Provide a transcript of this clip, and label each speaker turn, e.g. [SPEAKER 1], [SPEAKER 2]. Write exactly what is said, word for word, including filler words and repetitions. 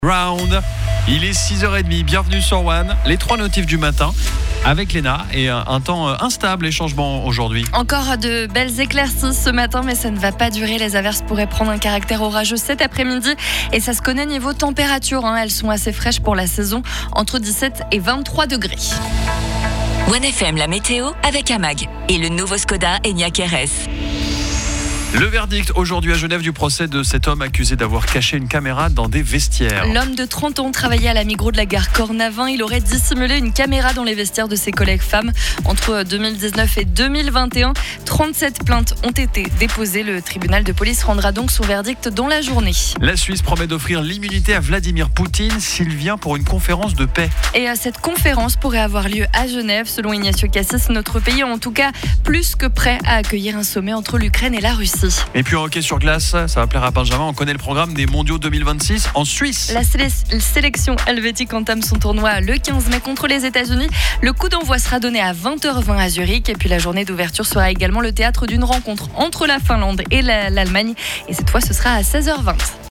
[SPEAKER 1] Round. Il est six heures trente, bienvenue sur One. Les trois notifs du matin avec Léna et un temps instable et changement aujourd'hui.
[SPEAKER 2] Encore de belles éclaircies ce matin, mais ça ne va pas durer. Les averses pourraient prendre un caractère orageux cet après-midi et ça se connaît niveau température. Hein. Elles sont assez fraîches pour la saison, entre dix-sept et vingt-trois degrés.
[SPEAKER 3] One F M, la météo avec Amag et le nouveau Skoda Enyaq R S.
[SPEAKER 1] Le verdict aujourd'hui à Genève du procès de cet homme accusé d'avoir caché une caméra dans des vestiaires.
[SPEAKER 2] L'homme de trente ans travaillait à la Migros de la gare Cornavin. Il aurait dissimulé une caméra dans les vestiaires de ses collègues femmes. Entre deux mille dix-neuf et deux mille vingt et un, trente-sept plaintes ont été déposées. Le tribunal de police rendra donc son verdict dans la journée.
[SPEAKER 1] La Suisse promet d'offrir l'immunité à Vladimir Poutine s'il vient pour une conférence de paix.
[SPEAKER 2] Et cette conférence pourrait avoir lieu à Genève. Selon Ignacio Cassis, notre pays est en tout cas plus que prêt à accueillir un sommet entre l'Ukraine et la Russie.
[SPEAKER 1] Et puis en hockey sur glace, ça va plaire à Benjamin, on connaît le programme des mondiaux deux mille vingt-six en Suisse.
[SPEAKER 2] La sé- sélection helvétique entame son tournoi le quinze mai contre les États-Unis. Le coup d'envoi sera donné à vingt heures vingt à Zurich. Et puis la journée d'ouverture sera également le théâtre d'une rencontre entre la Finlande et la- l'Allemagne. Et cette fois, ce sera à seize heures vingt.